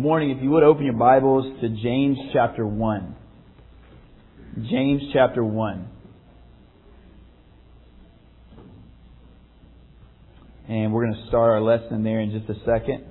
morning, if you would open your Bibles to James chapter 1. James chapter 1. And we're going to start our lesson there in just a second.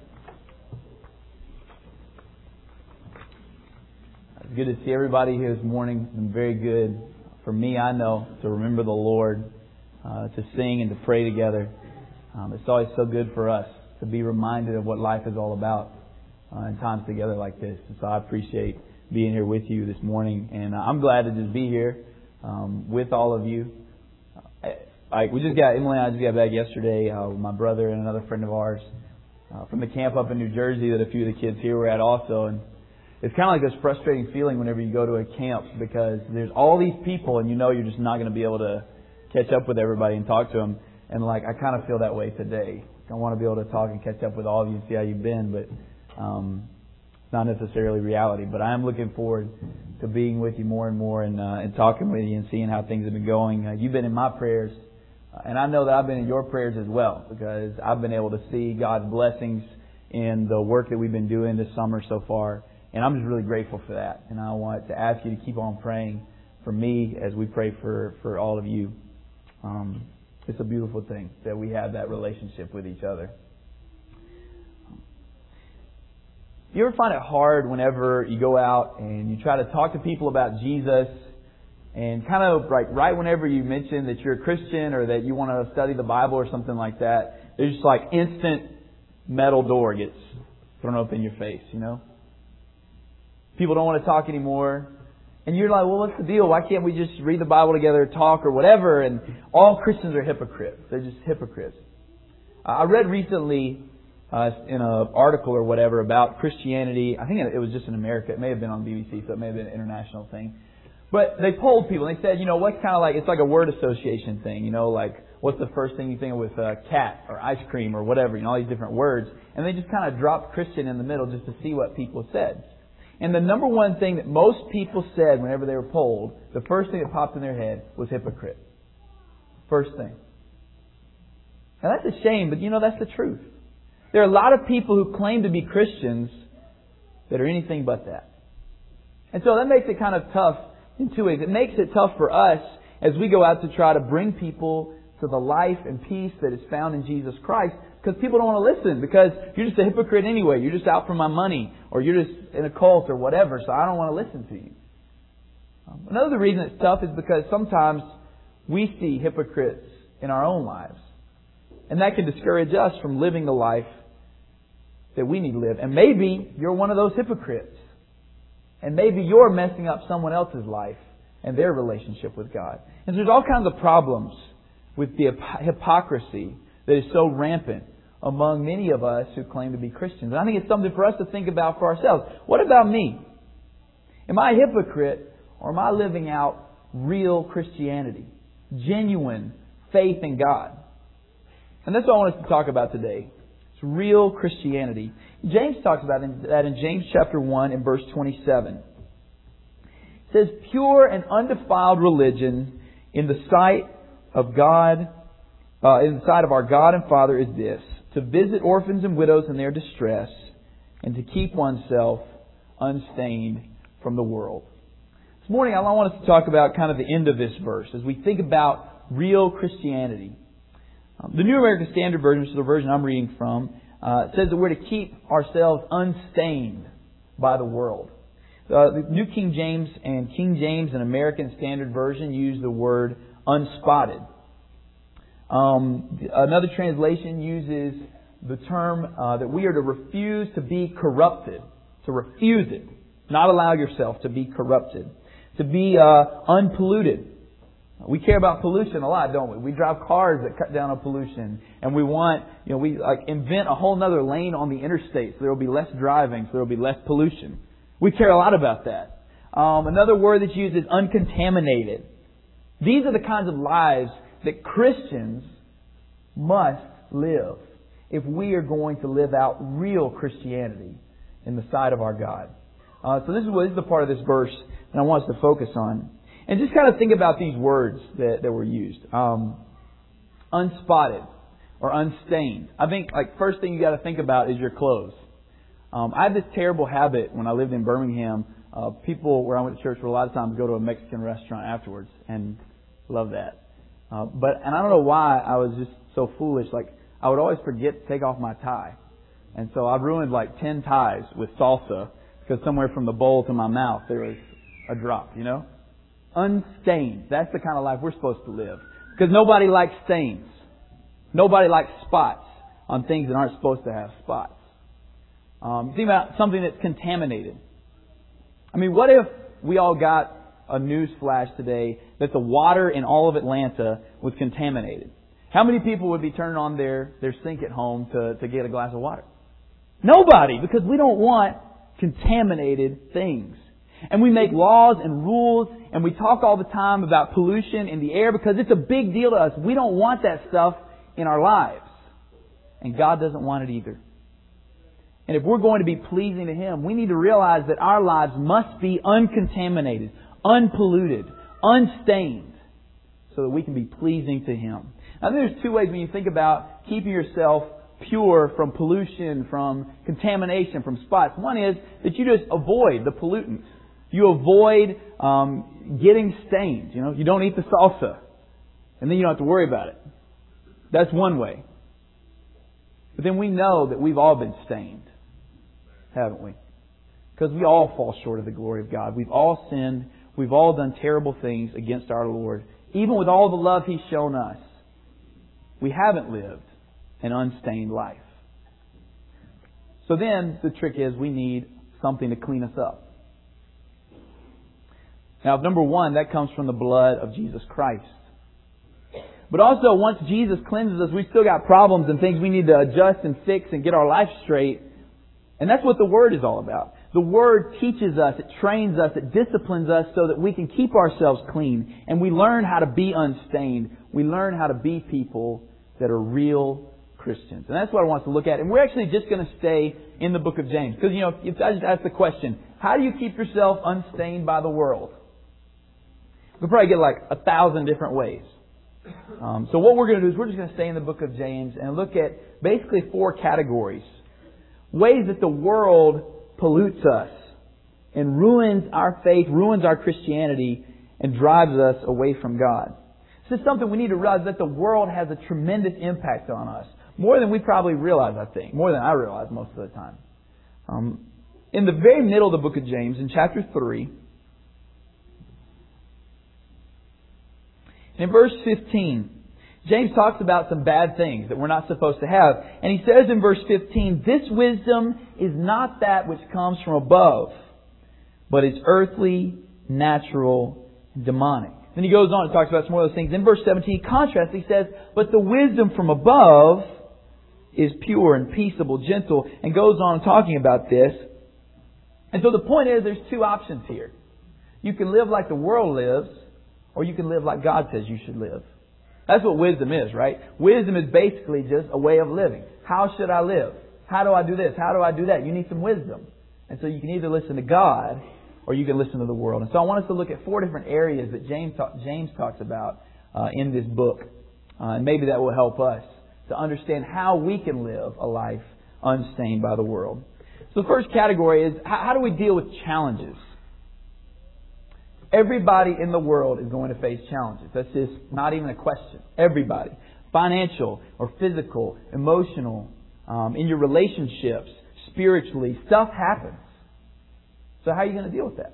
It's good to see everybody here this morning. It's been very good for me, I know, to remember the Lord, to sing and to pray together. It's always so good for us to be reminded of what life is all about in times together like this. And so I appreciate being here with you this morning. And I'm glad to just be here with all of you. Emily and I just got back yesterday with my brother and another friend of ours from the camp up in New Jersey that a few of the kids here were at also. And it's kind of like this frustrating feeling whenever you go to a camp because there's all these people and you know you're just not going to be able to catch up with everybody and talk to them. And I kind of feel that way today. I want to be able to talk and catch up with all of you and see how you've been, but it's not necessarily reality. But I am looking forward to being with you more and more and talking with you and seeing how things have been going. You've been in my prayers, and I know that I've been in your prayers as well because I've been able to see God's blessings in the work that we've been doing this summer so far. And I'm just really grateful for that. And I want to ask you to keep on praying for me as we pray for all of you. It's a beautiful thing that we have that relationship with each other. You ever find it hard whenever you go out and you try to talk to people about Jesus and kind of right whenever you mention that you're a Christian or that you want to study the Bible or something like that, there's just instant metal door gets thrown up in your face, you know? People don't want to talk anymore. And you're like, well, what's the deal? Why can't we just read the Bible together, talk or whatever? And all Christians are hypocrites. They're just hypocrites. I read recently in an article or whatever about Christianity. I think it was just in America. It may have been on BBC, so it may have been an international thing. But they polled people. And they said, what's kind of it's like a word association thing. What's the first thing you think of with cat or ice cream or whatever? All these different words. And they just kind of dropped Christian in the middle just to see what people said. And the number one thing that most people said whenever they were polled, the first thing that popped in their head was hypocrite. First thing. Now that's a shame, but that's the truth. There are a lot of people who claim to be Christians that are anything but that. And so that makes it kind of tough in two ways. It makes it tough for us as we go out to try to bring people to the life and peace that is found in Jesus Christ. Because people don't want to listen because you're just a hypocrite anyway. You're just out for my money or you're just in a cult or whatever. So I don't want to listen to you. Another reason it's tough is because sometimes we see hypocrites in our own lives. And that can discourage us from living the life that we need to live. And maybe you're one of those hypocrites. And maybe you're messing up someone else's life and their relationship with God. And so there's all kinds of problems with the hypocrisy that is so rampant among many of us who claim to be Christians. And I think it's something for us to think about for ourselves. What about me? Am I a hypocrite or am I living out real Christianity? Genuine faith in God? And that's what I want us to talk about today. It's real Christianity. James talks about that in James chapter 1 and verse 27. It says, pure and undefiled religion in the sight of God, in the sight of our God and Father is this, to visit orphans and widows in their distress and to keep oneself unstained from the world. This morning I want us to talk about kind of the end of this verse as we think about real Christianity. The New American Standard Version, which is the version I'm reading from, says that we're to keep ourselves unstained by the world. The New King James and King James and American Standard Version use the word unspotted. Another translation uses the term that we are to refuse to be corrupted. To refuse it. Not allow yourself to be corrupted. To be unpolluted. We care about pollution a lot, don't we? We drive cars that cut down on pollution. And we want, we invent a whole other lane on the interstate so there will be less driving, so there will be less pollution. We care a lot about that. Another word that's used is uncontaminated. These are the kinds of lives that Christians must live if we are going to live out real Christianity in the sight of our God. So this is the part of this verse that I want us to focus on. And just kind of think about these words that were used. Unspotted or unstained. I think first thing you got to think about is your clothes. I had this terrible habit when I lived in Birmingham. People where I went to church would a lot of times go to a Mexican restaurant afterwards, and love that. And I don't know why I was just so foolish. Like, I would always forget to take off my tie. And so I ruined like 10 ties with salsa because somewhere from the bowl to my mouth there was a drop, you know? Unstained. That's the kind of life we're supposed to live. Because nobody likes stains. Nobody likes spots on things that aren't supposed to have spots. Think about something that's contaminated. I mean, what if we all got a news flash today that the water in all of Atlanta was contaminated? How many people would be turning on their sink at home to get a glass of water? Nobody, because we don't want contaminated things. And we make laws and rules, and we talk all the time about pollution in the air because it's a big deal to us. We don't want that stuff in our lives. And God doesn't want it either. And if we're going to be pleasing to Him, we need to realize that our lives must be uncontaminated, unpolluted, unstained, so that we can be pleasing to Him. Now, there's two ways when you think about keeping yourself pure from pollution, from contamination, from spots. One is that you just avoid the pollutants. You avoid getting stained. You know, you don't eat the salsa, and then you don't have to worry about it. That's one way. But then we know that we've all been stained, haven't we? Because we all fall short of the glory of God. We've all sinned. We've all done terrible things against our Lord. Even with all the love He's shown us, we haven't lived an unstained life. So then the trick is we need something to clean us up. Now, number one, that comes from the blood of Jesus Christ. But also, once Jesus cleanses us, we've still got problems and things we need to adjust and fix and get our life straight. And that's what the Word is all about. The Word teaches us, it trains us, it disciplines us so that we can keep ourselves clean. And we learn how to be unstained. We learn how to be people that are real Christians. And that's what I want us to look at. And we're actually just going to stay in the book of James. Because, you know, if I just ask the question, how do you keep yourself unstained by the world? We'll probably get like 1,000 different ways. So what we're going to do is we're just going to stay in the book of James and look at basically 4 categories. Ways that the world pollutes us and ruins our faith, ruins our Christianity, and drives us away from God. This is something we need to realize, that the world has a tremendous impact on us. More than we probably realize, I think. More than I realize most of the time. In the very middle of the book of James, in chapter 3, in verse 15, James talks about some bad things that we're not supposed to have. And he says in verse 15, "This wisdom is not that which comes from above, but is earthly, natural, and demonic." Then he goes on and talks about some more of those things. In verse 17, he contrasts. He says, "But the wisdom from above is pure and peaceable, gentle," and goes on talking about this. And so the point is, there's 2 options here. You can live like the world lives, or you can live like God says you should live. That's what wisdom is, right? Wisdom is basically just a way of living. How should I live? How do I do this? How do I do that? You need some wisdom. And so you can either listen to God or you can listen to the world. And so I want us to look at 4 different areas that James talks about in this book. And maybe that will help us to understand how we can live a life unstained by the world. So the first category is, how do we deal with challenges? Everybody in the world is going to face challenges. That's just not even a question. Everybody. Financial or physical, emotional, in your relationships, spiritually, stuff happens. So how are you going to deal with that?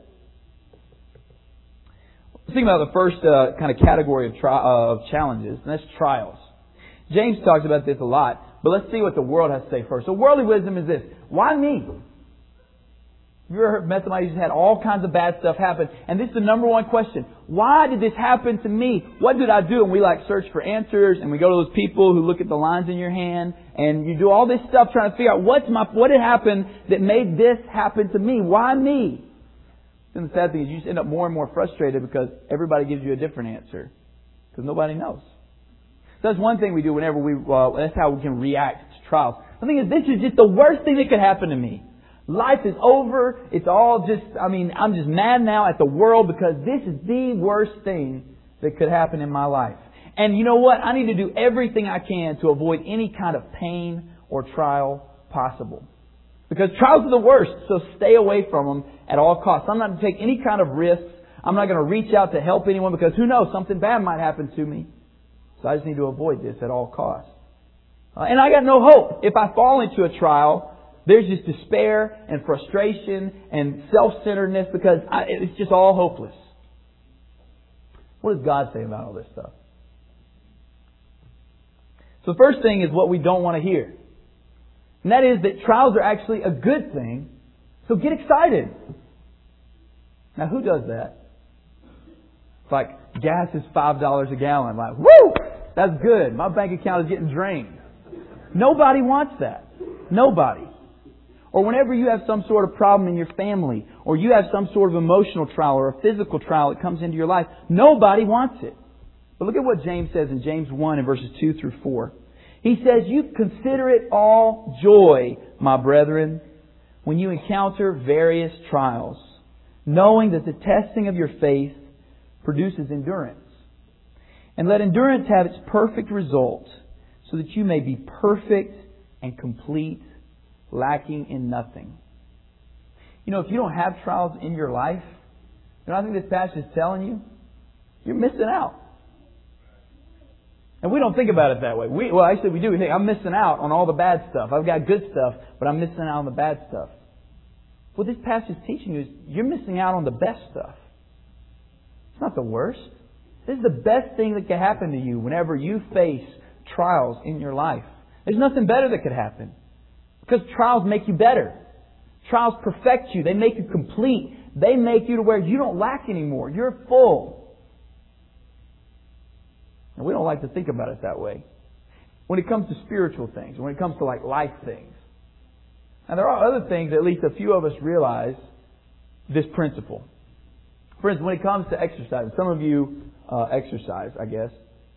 Let's think about the first kind of category of challenges, and that's trials. James talks about this a lot, but let's see what the world has to say first. So worldly wisdom is this: why me? Have you ever met somebody who's had all kinds of bad stuff happen? And this is the number one question. Why did this happen to me? What did I do? And we search for answers, and we go to those people who look at the lines in your hand, and you do all this stuff trying to figure out what had happened that made this happen to me? Why me? And the sad thing is you just end up more and more frustrated because everybody gives you a different answer. Because nobody knows. So that's one thing we do whenever that's how we can react to trials. The thing is, this is just the worst thing that could happen to me. Life is over. It's all I'm just mad now at the world because this is the worst thing that could happen in my life. And you know what? I need to do everything I can to avoid any kind of pain or trial possible. Because trials are the worst, so stay away from them at all costs. I'm not going to take any kind of risks. I'm not going to reach out to help anyone because who knows, something bad might happen to me. So I just need to avoid this at all costs. And I got no hope. If I fall into a trial, there's just despair and frustration and self-centeredness because it's just all hopeless. What does God say about all this stuff? So the first thing is what we don't want to hear. And that is that trials are actually a good thing. So get excited. Now who does that? It's like gas is $5 a gallon. Like, woo! That's good. My bank account is getting drained. Nobody wants that. Nobody. Or whenever you have some sort of problem in your family, or you have some sort of emotional trial or a physical trial that comes into your life, nobody wants it. But look at what James says in James 1 in verses 2 through 4. He says, "You consider it all joy, my brethren, when you encounter various trials, knowing that the testing of your faith produces endurance. And let endurance have its perfect result, so that you may be perfect and complete, lacking in nothing." You know, if you don't have trials in your life, you know, I think this passage is telling you, you're missing out. And we don't think about it that way. Actually we do. We think, I'm missing out on all the bad stuff. I've got good stuff, but I'm missing out on the bad stuff. What this passage is teaching you is you're missing out on the best stuff. It's not the worst. This is the best thing that can happen to you whenever you face trials in your life. There's nothing better that could happen. Because trials make you better. Trials perfect you. They make you complete. They make you to where you don't lack anymore. You're full. And we don't like to think about it that way. When it comes to spiritual things, when it comes to like life things. And there are other things, at least a few of us realize this principle. For instance, when it comes to exercise, some of you exercise, I guess.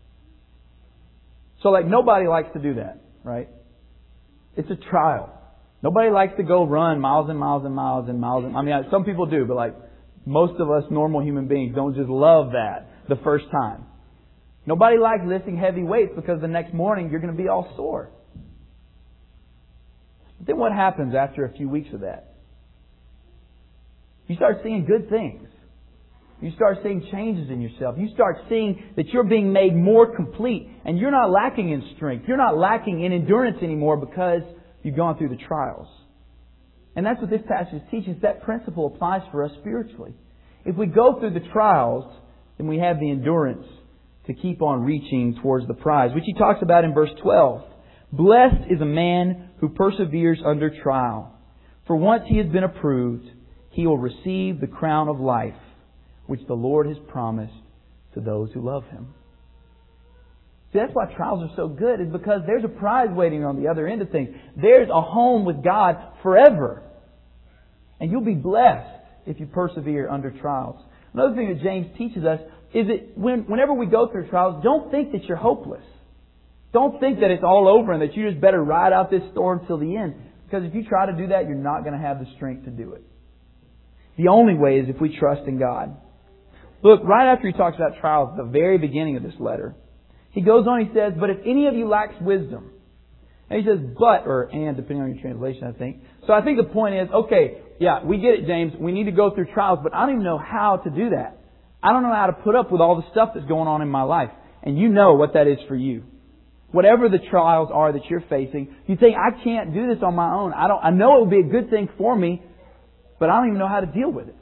So like nobody likes to do that, right? It's a trial. Nobody likes to go run miles and miles and miles and miles. I mean, some people do, but like most of us normal human beings don't just love that the first time. Nobody likes lifting heavy weights because the next morning you're going to be all sore. But then what happens after a few weeks of that? You start seeing good things. You start seeing changes in yourself. You start seeing that you're being made more complete and you're not lacking in strength. You're not lacking in endurance anymore because you've gone through the trials. And that's what this passage teaches. That principle applies for us spiritually. If we go through the trials, then we have the endurance to keep on reaching towards the prize, which he talks about in verse 12. "Blessed is a man who perseveres under trial. For once he has been approved, he will receive the crown of life, which the Lord has promised to those who love Him." See, that's why trials are so good, is because there's a prize waiting on the other end of things. There's a home with God forever. And you'll be blessed if you persevere under trials. Another thing that James teaches us is that whenever we go through trials, don't think that you're hopeless. Don't think that it's all over and that you just better ride out this storm till the end. Because if you try to do that, you're not going to have the strength to do it. The only way is if we trust in God. Look, right after he talks about trials at the very beginning of this letter, he goes on, he says, "But if any of you lacks wisdom," and he says, "but," or "and," depending on your translation, I think. So I think the point is, okay, yeah, we get it, James. We need to go through trials, but I don't even know how to do that. I don't know how to put up with all the stuff that's going on in my life. And you know what that is for you. Whatever the trials are that you're facing, you think, I can't do this on my own. I know it would be a good thing for me, but I don't even know how to deal with it.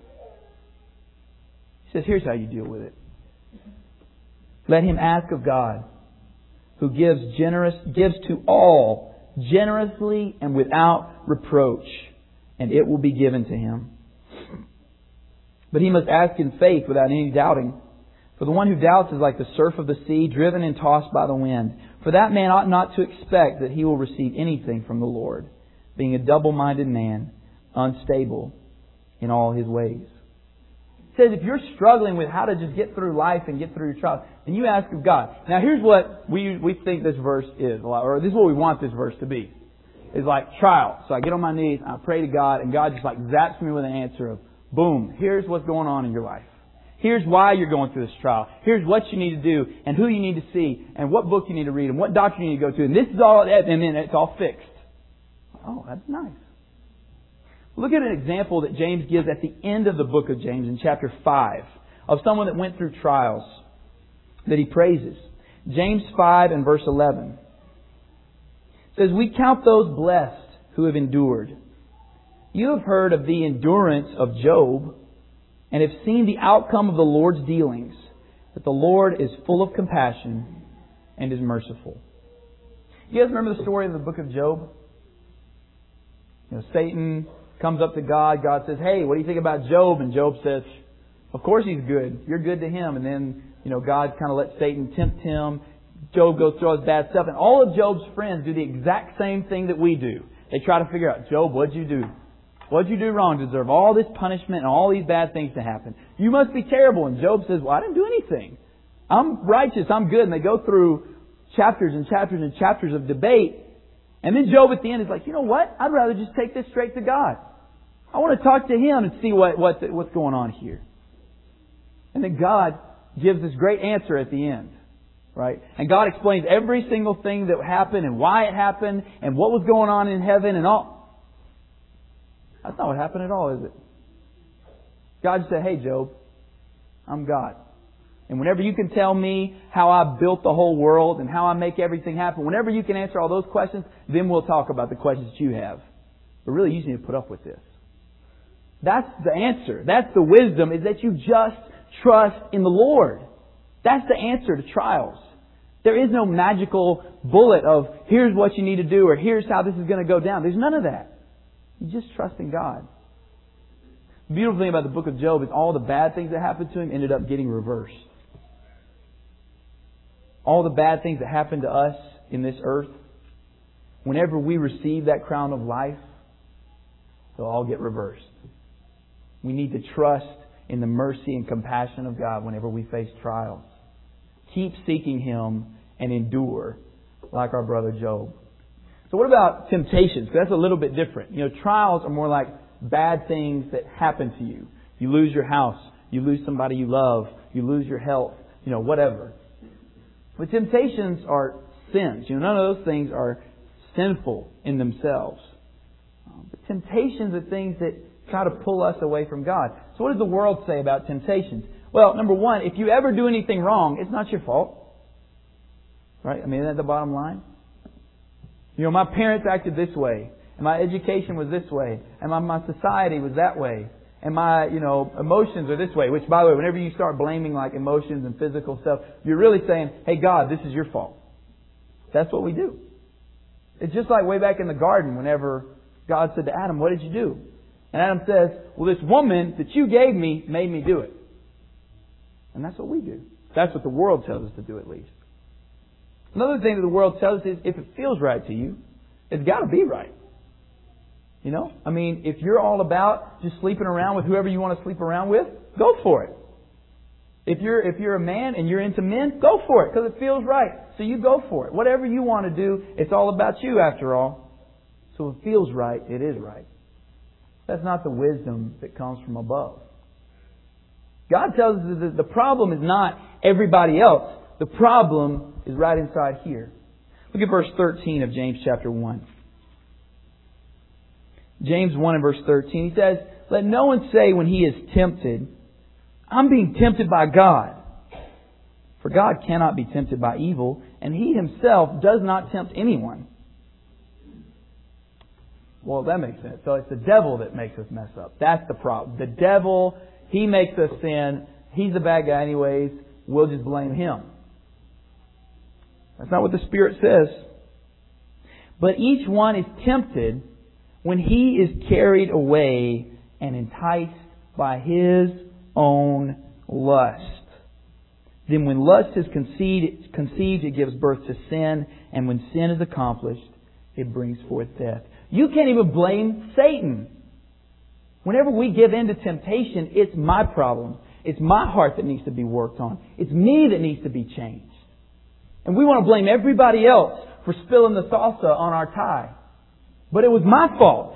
He says, here's how you deal with it. Let him ask of God, who gives to all generously and without reproach, and it will be given to him. But he must ask in faith without any doubting. For the one who doubts is like the surf of the sea, driven and tossed by the wind. For that man ought not to expect that he will receive anything from the Lord, being a double-minded man, unstable in all his ways. It says if you're struggling with how to just get through life and get through your trials, then you ask of God. Now here's what we think this verse is, or this is what we want this verse to be. It's like trial. So I get on my knees, I pray to God, and God just like zaps me with an answer of, boom, here's what's going on in your life. Here's why you're going through this trial. Here's what you need to do, and who you need to see, and what book you need to read, and what doctor you need to go to. And this is all, and then it's all fixed. Oh, that's nice. Look at an example that James gives at the end of the book of James in chapter 5 of someone that went through trials that he praises. James 5 and verse 11 says, "We count those blessed who have endured. You have heard of the endurance of Job and have seen the outcome of the Lord's dealings, that the Lord is full of compassion and is merciful." You guys remember the story of the book of Job? Satan comes up to God. God says, "Hey, what do you think about Job?" And Job says, "Of course he's good. You're good to him." And then, God kind of lets Satan tempt him. Job goes through all his bad stuff. And all of Job's friends do the exact same thing that we do. They try to figure out, "Job, what'd you do? What'd you do wrong to deserve all this punishment and all these bad things to happen? You must be terrible." And Job says, "Well, I didn't do anything. I'm righteous. I'm good." And they go through chapters and chapters and chapters of debate. And then Job at the end is like, "You know what? I'd rather just take this straight to God. I want to talk to Him and see what's going on here." And then God gives this great answer at the end. Right? And God explains every single thing that happened and why it happened and what was going on in heaven and all. That's not what happened at all, is it? God said, "Hey, Job, I'm God. And whenever you can tell me how I built the whole world and how I make everything happen, whenever you can answer all those questions, then we'll talk about the questions that you have. But really, you just need to put up with this." That's the answer. That's the wisdom, is that you just trust in the Lord. That's the answer to trials. There is no magical bullet of, "Here's what you need to do," or "Here's how this is going to go down." There's none of that. You just trust in God. The beautiful thing about the book of Job is all the bad things that happened to him ended up getting reversed. All the bad things that happen to us in this earth, whenever we receive that crown of life, they'll all get reversed. We need to trust in the mercy and compassion of God whenever we face trials. Keep seeking Him and endure like our brother Job. So what about temptations? Because that's a little bit different. Trials are more like bad things that happen to you. You lose your house. You lose somebody you love. You lose your health. Whatever. But temptations are sins. None of those things are sinful in themselves. But temptations are things that try to pull us away from God. So what does the world say about temptations? Well, number one, if you ever do anything wrong, it's not your fault. Right? Isn't that the bottom line? My parents acted this way, and my education was this way, and my society was that way, and my, emotions are this way. Which, by the way, whenever you start blaming like emotions and physical stuff, you're really saying, "Hey, God, this is your fault." That's what we do. It's just like way back in the garden whenever God said to Adam, "What did you do?" And Adam says, "Well, this woman that you gave me made me do it." And that's what we do. That's what the world tells us to do, at least. Another thing that the world tells us is, if it feels right to you, it's got to be right. If you're all about just sleeping around with whoever you want to sleep around with, go for it. If you're a man and you're into men, go for it, because it feels right. So you go for it. Whatever you want to do, it's all about you after all. So if it feels right, it is right. That's not the wisdom that comes from above. God tells us that the problem is not everybody else. The problem is right inside here. Look at verse 13 of James chapter 1. James 1 and verse 13. He says, "Let no one say when he is tempted, 'I'm being tempted by God.' For God cannot be tempted by evil, and He Himself does not tempt anyone." Well, that makes sense. So it's the devil that makes us mess up. That's the problem. The devil, he makes us sin. He's the bad guy anyways. We'll just blame him. That's not what the Spirit says. "But each one is tempted when he is carried away and enticed by his own lust. Then when lust is conceived, it gives birth to sin. And when sin is accomplished, it brings forth death." You can't even blame Satan. Whenever we give in to temptation, it's my problem. It's my heart that needs to be worked on. It's me that needs to be changed. And we want to blame everybody else for spilling the salsa on our tie. But it was my fault.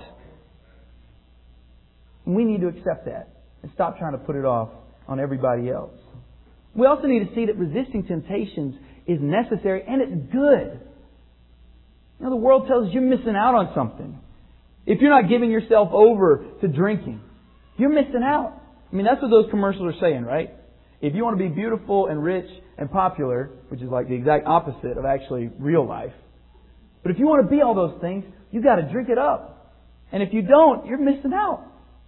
And we need to accept that and stop trying to put it off on everybody else. We also need to see that resisting temptations is necessary and it's good. The world tells us you're missing out on something. if you're not giving yourself over to drinking, you're missing out. I mean, that's what those commercials are saying, right? If you want to be beautiful and rich and popular, which is like the exact opposite of actually real life, but if you want to be all those things, you got to drink it up. And if you don't, you're missing out.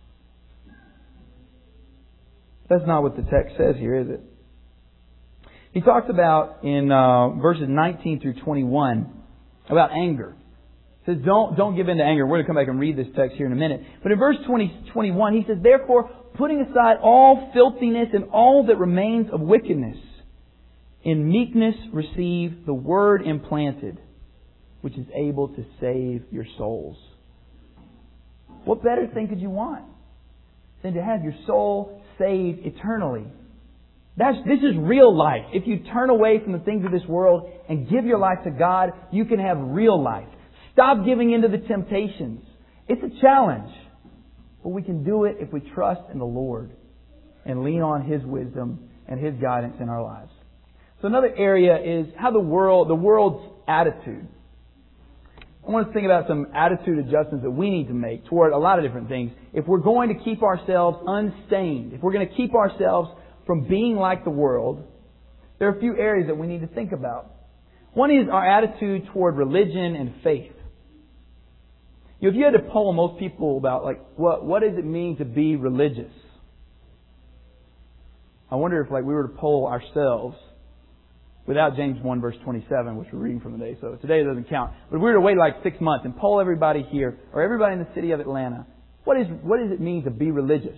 That's not what the text says here, is it? He talks about in verses 19 through 21 about anger. He says, don't give in to anger. We're going to come back and read this text here in a minute. But in verse 21, he says, therefore, putting aside all filthiness and all that remains of wickedness, in meekness receive the word implanted, which is able to save your souls. What better thing could you want than to have your soul saved eternally? This is real life. If you turn away from the things of this world and give your life to God, you can have real life. Stop giving into the temptations. It's a challenge. But we can do it if we trust in the Lord and lean on His wisdom and His guidance in our lives. So another area is how the world's attitude. I want to think about some attitude adjustments that we need to make toward a lot of different things. If we're going to keep ourselves unstained, if we're going to keep ourselves from being like the world, there are a few areas that we need to think about. One is our attitude toward religion and faith. You know, if you had to poll most people about what does it mean to be religious, I wonder if we were to poll ourselves without James 1 verse 27, which we're reading from today, so today it doesn't count. But if we were to wait 6 months and poll everybody here or everybody in the city of Atlanta, what does it mean to be religious?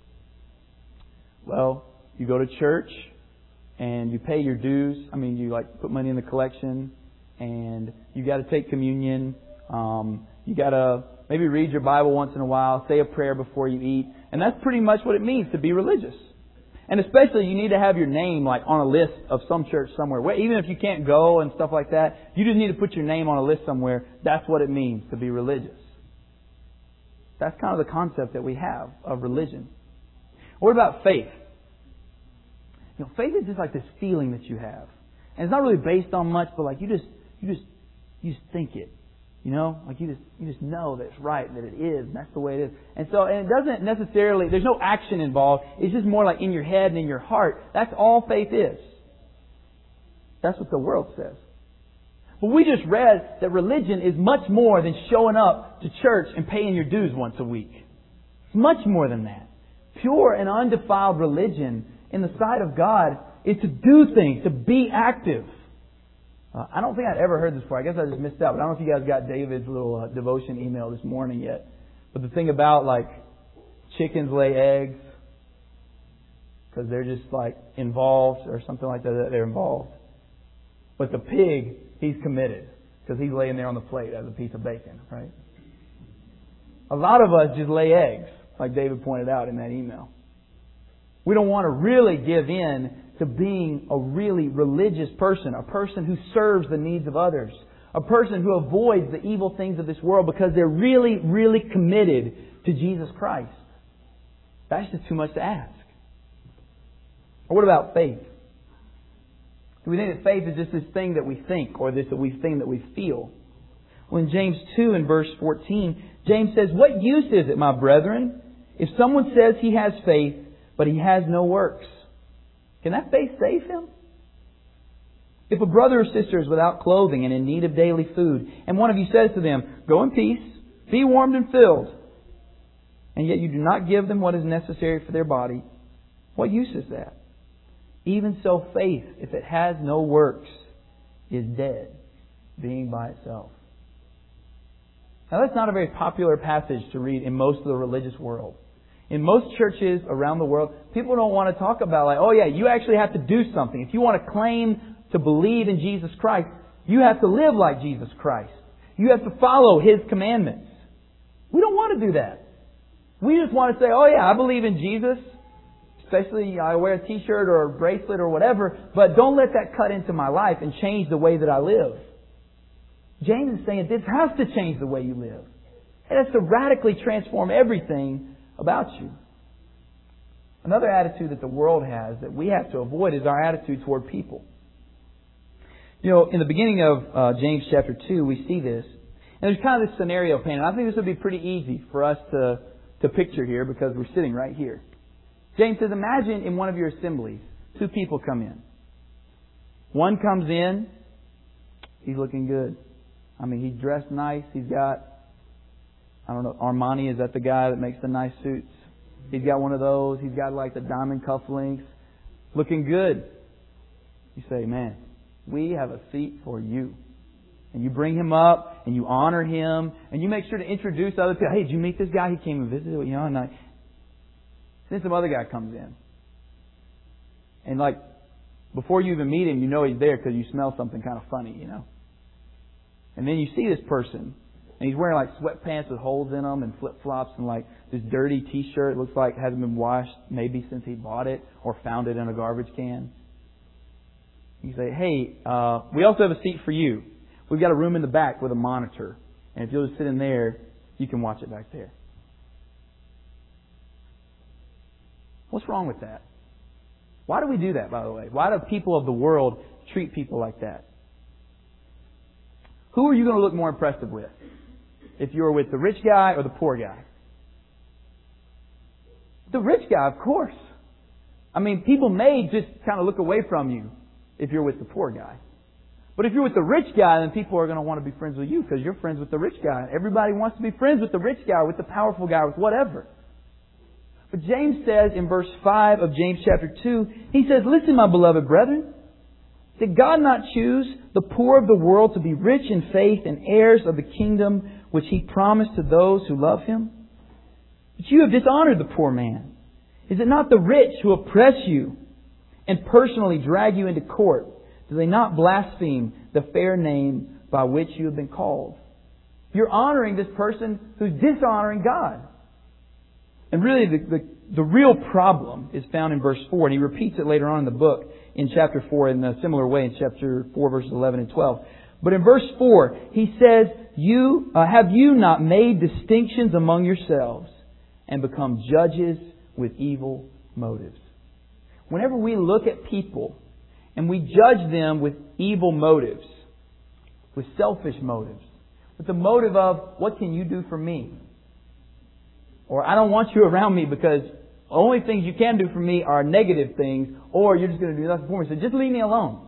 Well, you go to church and you pay your dues. I mean, you put money in the collection and you got to take communion. You got to maybe read your Bible once in a while, say a prayer before you eat. And that's pretty much what it means to be religious. And especially you need to have your name on a list of some church somewhere. Even if you can't go and stuff like that, you just need to put your name on a list somewhere. That's what it means to be religious. That's kind of the concept that we have of religion. What about faith? You know, faith is just this feeling that you have. And it's not really based on much, but you just think it. You know, you just know that it's right, that it is, and that's the way it is. And it doesn't necessarily, there's no action involved. It's just more in your head and in your heart. That's all faith is. That's what the world says. But we just read that religion is much more than showing up to church and paying your dues once a week. It's much more than that. Pure and undefiled religion in the sight of God is to do things, to be active. I don't think I'd ever heard this before. I guess I just missed out. But I don't know if you guys got David's little devotion email this morning yet. But the thing about chickens lay eggs because they're just involved or something like that. They're involved. But the pig, he's committed because he's laying there on the plate as a piece of bacon, right? A lot of us just lay eggs, like David pointed out in that email. We don't want to really give in to being a really religious person, a person who serves the needs of others, a person who avoids the evil things of this world because they're really, really committed to Jesus Christ. That's just too much to ask. Or what about faith? Do we think that faith is just this thing that we think or this thing that we feel? Well, in James 2 and verse 14, James says, "What use is it, my brethren, if someone says he has faith, but he has no works? Can that faith save him? If a brother or sister is without clothing and in need of daily food, and one of you says to them, 'Go in peace, be warmed and filled,' and yet you do not give them what is necessary for their body, what use is that? Even so, faith, if it has no works, is dead, being by itself." Now, that's not a very popular passage to read in most of the religious world. In most churches around the world, people don't want to talk about oh yeah, you actually have to do something. If you want to claim to believe in Jesus Christ, you have to live like Jesus Christ. You have to follow His commandments. We don't want to do that. We just want to say, oh yeah, I believe in Jesus. Especially I wear a t-shirt or a bracelet or whatever, but don't let that cut into my life and change the way that I live. James is saying this has to change the way you live. It has to radically transform everything about you. Another attitude that the world has that we have to avoid is our attitude toward people. You know, in the beginning of James chapter 2, we see this. And there's kind of this scenario painted. I think this would be pretty easy for us to picture here because we're sitting right here. James says, imagine in one of your assemblies, two people come in. One comes in, he's looking good. I mean, he's dressed nice. He's got, I don't know, Armani, is that the guy that makes the nice suits? He's got one of those. He's got like the diamond cufflinks. Looking good. You say, man, we have a seat for you. And you bring him up and you honor him and you make sure to introduce other people. Hey, did you meet this guy? He came and visited, and then some other guy comes in. And like, before you even meet him, you know he's there because you smell something kind of funny, And then you see this person and he's wearing like sweatpants with holes in them and flip-flops and like this dirty t-shirt. It looks like it hasn't been washed maybe since he bought it or found it in a garbage can. You say, hey, we also have a seat for you. We've got a room in the back with a monitor. And if you'll just sit in there, you can watch it back there. What's wrong with that? Why do we do that, by the way? Why do people of the world treat people like that? Who are you going to look more impressive with? If you're with the rich guy or the poor guy? The rich guy, of course. I mean, people may just kind of look away from you if you're with the poor guy. But if you're with the rich guy, then people are going to want to be friends with you because you're friends with the rich guy. Everybody wants to be friends with the rich guy, with the powerful guy, with whatever. But James says in verse 5 of James chapter 2, he says, listen, my beloved brethren, did God not choose the poor of the world to be rich in faith and heirs of the kingdom which He promised to those who love Him? But you have dishonored the poor man. Is it not the rich who oppress you and personally drag you into court? Do they not blaspheme the fair name by which you have been called? You're honoring this person who's dishonoring God. And really the real problem is found in verse 4. And he repeats it later on in the book in chapter 4 in a similar way in chapter 4 verses 11 and 12. But in verse 4 he says, have you not made distinctions among yourselves and become judges with evil motives? Whenever we look at people and we judge them with evil motives, with selfish motives, with the motive of, what can you do for me? Or, I don't want you around me because the only things you can do for me are negative things, or you're just going to do nothing for me, so just leave me alone.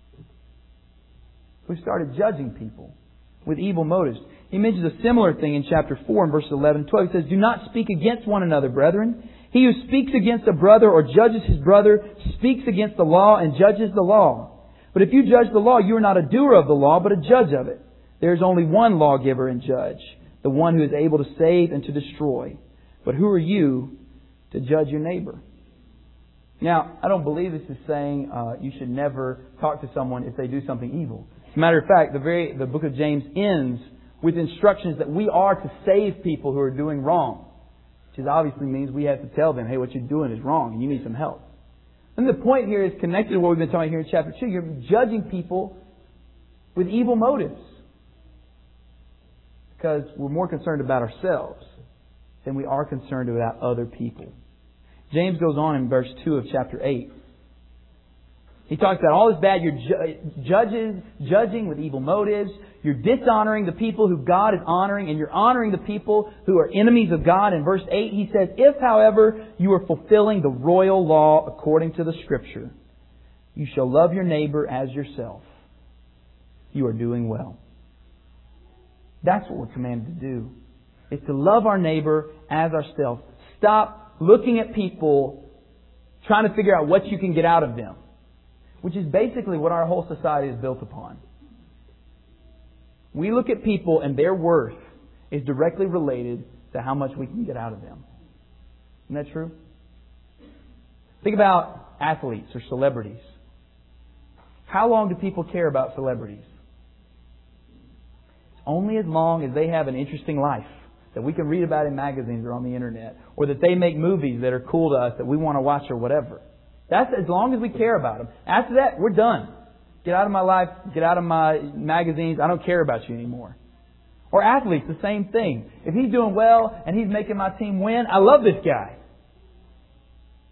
We started judging people with evil motives. He mentions a similar thing in chapter 4 and verses 11 and 12. He says, do not speak against one another, brethren. He who speaks against a brother or judges his brother speaks against the law and judges the law. But if you judge the law, you are not a doer of the law, but a judge of it. There is only one lawgiver and judge, the one who is able to save and to destroy. But who are you to judge your neighbor? Now, I don't believe this is saying you should never talk to someone if they do something evil. As a matter of fact, the book of James ends with instructions that we are to save people who are doing wrong. Which obviously means we have to tell them, hey, what you're doing is wrong and you need some help. And the point here is connected to what we've been talking here in chapter 2. You're judging people with evil motives. Because we're more concerned about ourselves than we are concerned about other people. James goes on in verse 2 of chapter 8. He talks about all this bad. You're judging with evil motives. You're dishonoring the people who God is honoring, and you're honoring the people who are enemies of God. In verse 8 he says, if, however, you are fulfilling the royal law according to the Scripture, you shall love your neighbor as yourself. You are doing well. That's what we're commanded to do. Is to love our neighbor as ourselves. Stop looking at people trying to figure out what you can get out of them. Which is basically what our whole society is built upon. We look at people and their worth is directly related to how much we can get out of them. Isn't that true? Think about athletes or celebrities. How long do people care about celebrities? Only as long as they have an interesting life that we can read about in magazines or on the internet, or that they make movies that are cool to us that we want to watch or whatever. That's as long as we care about them. After that, we're done. Get out of my life. Get out of my magazines. I don't care about you anymore. Or athletes, the same thing. If he's doing well and he's making my team win, I love this guy.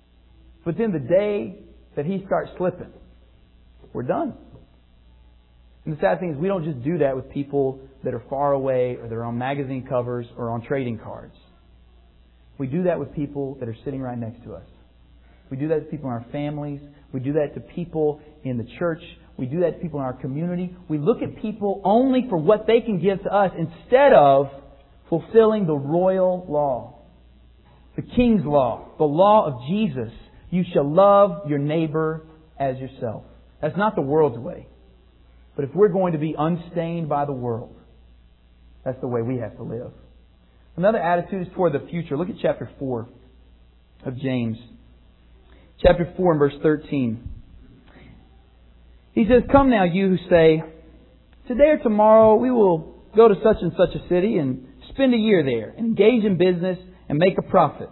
But then the day that he starts slipping, we're done. And the sad thing is we don't just do that with people that are far away or they're on magazine covers or on trading cards. We do that with people that are sitting right next to us. We do that to people in our families. We do that to people in the church. We do that to people in our community. We look at people only for what they can give to us instead of fulfilling the royal law, the King's law, the law of Jesus. You shall love your neighbor as yourself. That's not the world's way. But if we're going to be unstained by the world, that's the way we have to live. Another attitude is toward the future. Look at chapter 4 of James. Chapter 4 and verse 13. He says, "Come now, you who say, today or tomorrow we will go to such and such a city and spend a year there, and engage in business and make a profit.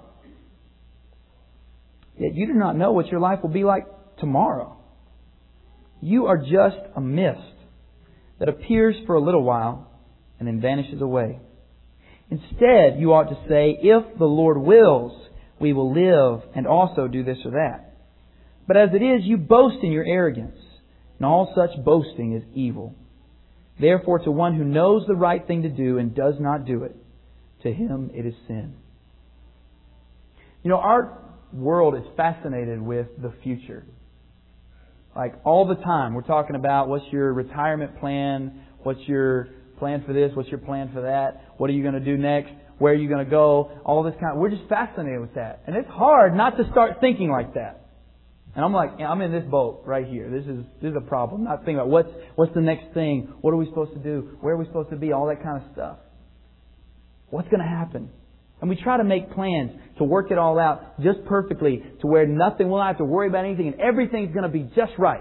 Yet you do not know what your life will be like tomorrow. You are just a mist that appears for a little while and then vanishes away. Instead, you ought to say, if the Lord wills, we will live and also do this or that. But as it is, you boast in your arrogance, and all such boasting is evil. Therefore, to one who knows the right thing to do and does not do it, to him it is sin." You know, our world is fascinated with the future. Like all the time, we're talking about what's your retirement plan, what's your plan for this, what's your plan for that, what are you going to do next, where are you going to go, all this kind of, we're just fascinated with that. And it's hard not to start thinking like that. And I'm like, I'm in this boat right here. This is a problem. Not thinking about what's the next thing, what are we supposed to do, where are we supposed to be, all that kind of stuff. What's going to happen? And we try to make plans to work it all out just perfectly to where nothing, we'll not have to worry about anything and everything's going to be just right.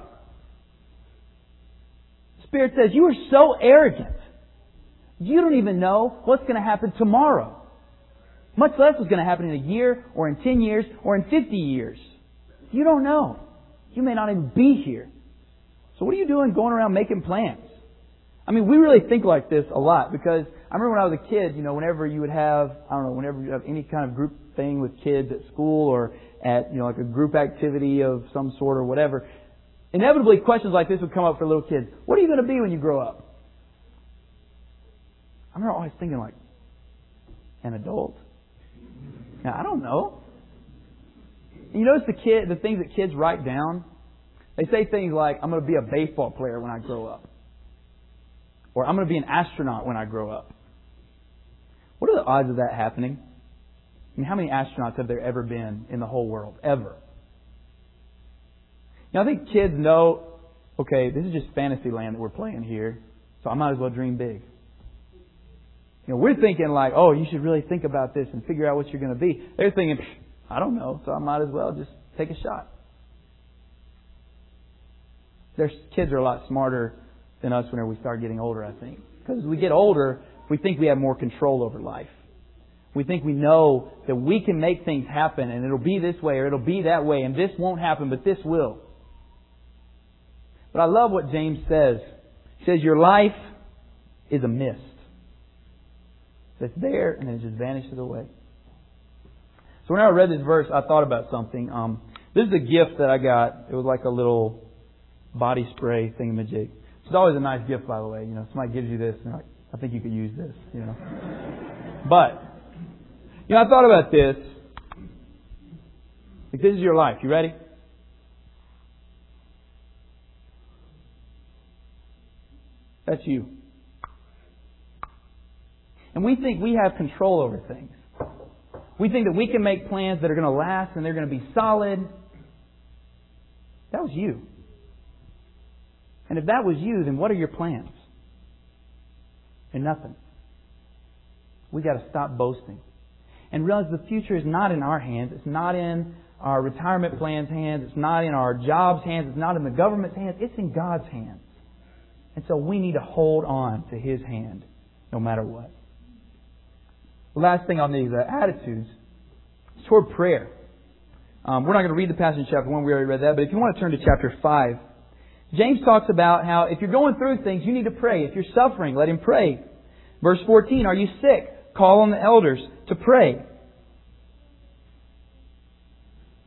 The Spirit says, you are so arrogant. You don't even know what's going to happen tomorrow. Much less what's going to happen in a year or in 10 years or in 50 years. You don't know. You may not even be here. So what are you doing going around making plans? I mean, we really think like this a lot because I remember when I was a kid, whenever you would have, whenever you have any kind of group thing with kids at school or at, like a group activity of some sort or whatever, inevitably questions like this would come up for little kids. What are you going to be when you grow up? I remember always thinking like, an adult? Now, I don't know. And you notice the things that kids write down? They say things like, I'm going to be a baseball player when I grow up. Or I'm going to be an astronaut when I grow up. What are the odds of that happening? I mean, how many astronauts have there ever been in the whole world? Ever? I think kids know, okay, this is just fantasy land that we're playing here, so I might as well dream big. We're thinking like, oh, you should really think about this and figure out what you're going to be. They're thinking, I don't know, so I might as well just take a shot. Their kids are a lot smarter than us whenever we start getting older, I think. Because as we get older, we think we have more control over life. We think we know that we can make things happen and it'll be this way or it'll be that way and this won't happen, but this will. But I love what James says. He says, your life is a mist. It's there and then it just vanishes away. So when I read this verse, I thought about something. This is a gift that I got. It was like a little body spray thingamajig. It's always a nice gift, by the way. Somebody gives you this and like, I think you could use this, But, I thought about this. Like, this is your life. You ready? That's you. And we think we have control over things. We think that we can make plans that are going to last and they're going to be solid. That was you. And if that was you, then what are your plans? And nothing. We got to stop boasting. And realize the future is not in our hands. It's not in our retirement plan's hands. It's not in our job's hands. It's not in the government's hands. It's in God's hands. And so we need to hold on to His hand no matter what. The last thing on these attitudes is toward prayer. We're not going to read the passage in chapter 1. We already read that. But if you want to turn to chapter 5, James talks about how if you're going through things, you need to pray. If you're suffering, let him pray. Verse 14, are you sick? Call on the elders to pray.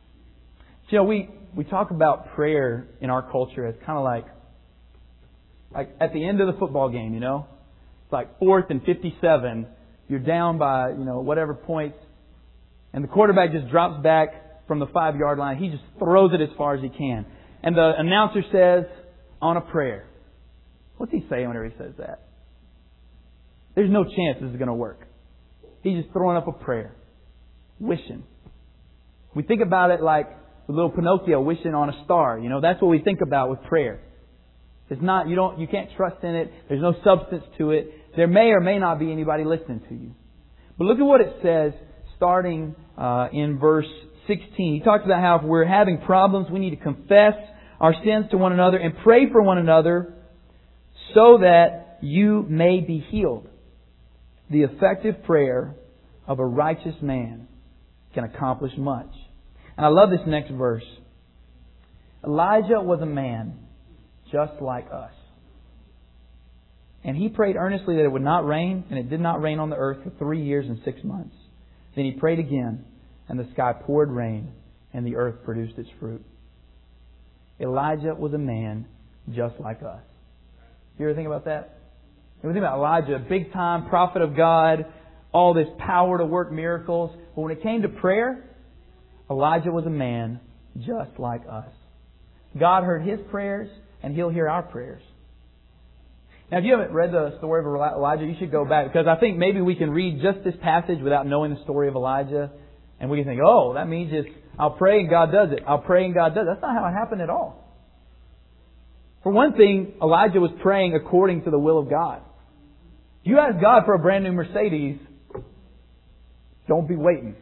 We talk about prayer in our culture as kind of like Like at the end of the football game, It's like 4th and 57. You're down by, whatever points. And the quarterback just drops back from the 5-yard line. He just throws it as far as he can. And the announcer says, on a prayer. What's he saying whenever he says that? There's no chance this is going to work. He's just throwing up a prayer. Wishing. We think about it like the little Pinocchio wishing on a star. That's what we think about with prayer. It's not, you can't trust in it. There's no substance to it. There may or may not be anybody listening to you. But look at what it says starting in verse 16. He talks about how if we're having problems, we need to confess our sins to one another and pray for one another so that you may be healed. The effective prayer of a righteous man can accomplish much. And I love this next verse. Elijah was a man just like us. And he prayed earnestly that it would not rain, and it did not rain on the earth for 3 years and 6 months. Then he prayed again, and the sky poured rain, and the earth produced its fruit. Elijah was a man just like us. You ever think about that? You ever think about Elijah, big time prophet of God, all this power to work miracles. But when it came to prayer, Elijah was a man just like us. God heard his prayers, and He'll hear our prayers. Now, if you haven't read the story of Elijah, you should go back, because I think maybe we can read just this passage without knowing the story of Elijah, and we can think, oh, that means just, I'll pray and God does it. I'll pray and God does it. That's not how it happened at all. For one thing, Elijah was praying according to the will of God. If you ask God for a brand new Mercedes, don't be waiting,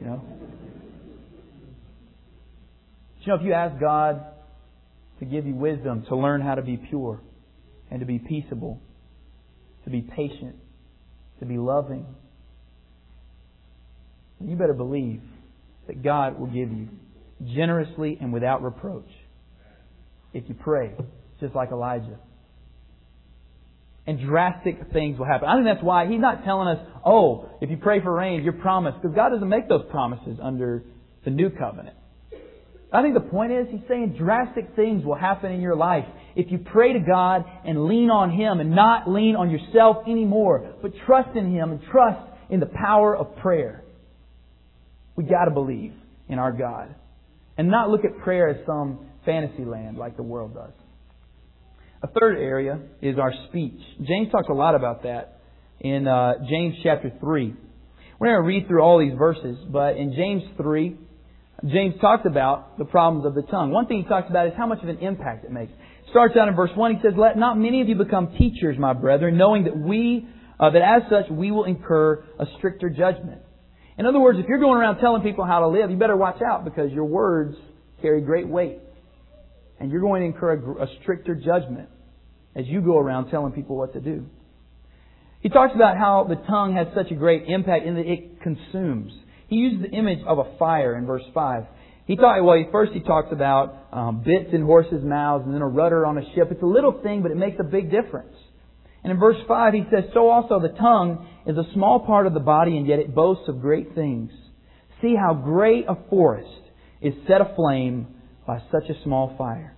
If you ask God to give you wisdom, to learn how to be pure, and to be peaceable, to be patient, to be loving, you better believe that God will give you generously and without reproach if you pray, just like Elijah. And drastic things will happen. I think that's why He's not telling us, oh, if you pray for rain, you're promised. Because God doesn't make those promises under the new covenant. I think the point is, He's saying drastic things will happen in your life if you pray to God and lean on Him and not lean on yourself anymore, but trust in Him and trust in the power of prayer. We got to believe in our God and not look at prayer as some fantasy land like the world does. A third area is our speech. James talks a lot about that in James chapter 3. We're going to read through all these verses, but in James 3, James talks about the problems of the tongue. One thing he talks about is how much of an impact it makes. It starts out in verse 1. He says, "Let not many of you become teachers, my brethren, knowing that that as such we will incur a stricter judgment." In other words, if you're going around telling people how to live, you better watch out because your words carry great weight. And you're going to incur a stricter judgment as you go around telling people what to do. He talks about how the tongue has such a great impact in that it consumes. He uses the image of a fire in verse 5. First he talks about bits in horses' mouths and then a rudder on a ship. It's a little thing, but it makes a big difference. And in verse 5 he says, "So also the tongue is a small part of the body, and yet it boasts of great things. See how great a forest is set aflame by such a small fire."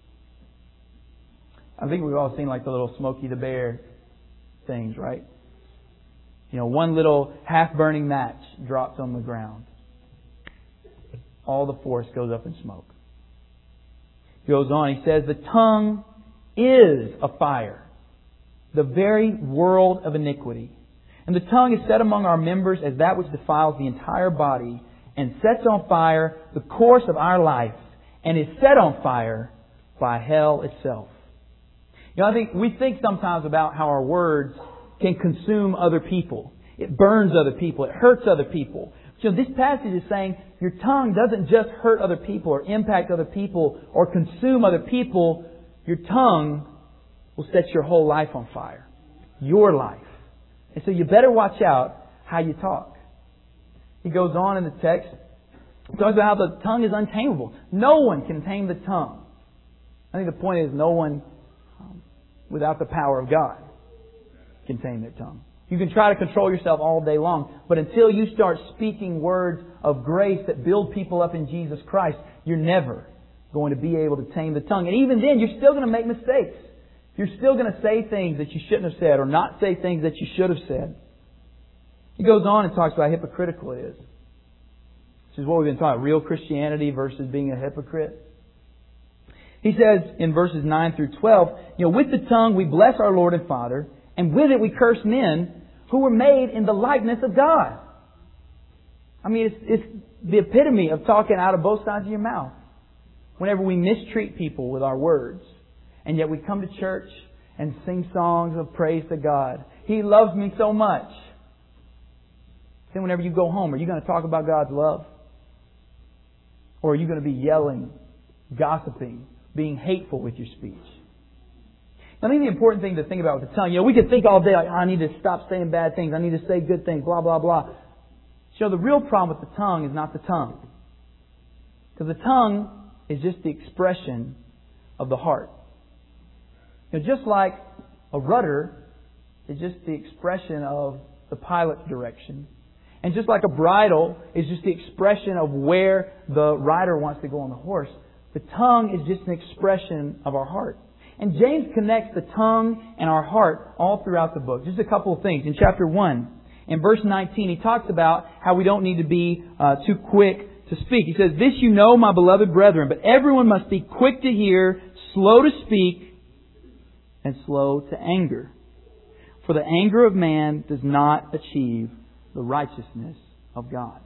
I think we've all seen like the little Smokey the Bear things, right? One little half-burning match drops on the ground. All the forest goes up in smoke. He goes on, he says, "The tongue is a fire, the very world of iniquity. And the tongue is set among our members as that which defiles the entire body and sets on fire the course of our life and is set on fire by hell itself." I think we think sometimes about how our words can consume other people. It burns other people. It hurts other people. So this passage is saying your tongue doesn't just hurt other people or impact other people or consume other people. Your tongue will set your whole life on fire. Your life. And so you better watch out how you talk. He goes on in the text. He talks about how the tongue is untamable. No one can tame the tongue. I think the point is no one without the power of God can tame their tongue. You can try to control yourself all day long, but until you start speaking words of grace that build people up in Jesus Christ, you're never going to be able to tame the tongue. And even then, you're still going to make mistakes. You're still going to say things that you shouldn't have said or not say things that you should have said. He goes on and talks about how hypocritical it is. This is what we've been talking about, real Christianity versus being a hypocrite. He says in verses 9 through 12, with the tongue we bless our Lord and Father, and with it we curse men who were made in the likeness of God. I mean, it's the epitome of talking out of both sides of your mouth. Whenever we mistreat people with our words, and yet we come to church and sing songs of praise to God. He loves me so much. Then whenever you go home, are you going to talk about God's love? Or are you going to be yelling, gossiping, being hateful with your speech? Now, I think the important thing to think about with the tongue, we could think all day, like, I need to stop saying bad things. I need to say good things, blah, blah, blah. The real problem with the tongue is not the tongue. Because the tongue is just the expression of the heart. Just like a rudder is just the expression of the pilot's direction. And just like a bridle is just the expression of where the rider wants to go on the horse, the tongue is just an expression of our heart. And James connects the tongue and our heart all throughout the book. Just a couple of things. In chapter 1, in verse 19, he talks about how we don't need to be too quick to speak. He says, "This you know, my beloved brethren, but everyone must be quick to hear, slow to speak, and slow to anger. For the anger of man does not achieve the righteousness of God."